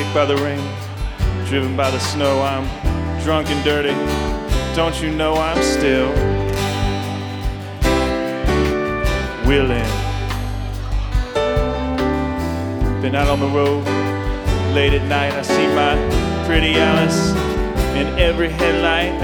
kicked by the rain, driven by the snow. I'm drunk and dirty. Don't you know I'm still willing? Been out on the road late at night. I see my pretty Alice in every headlight.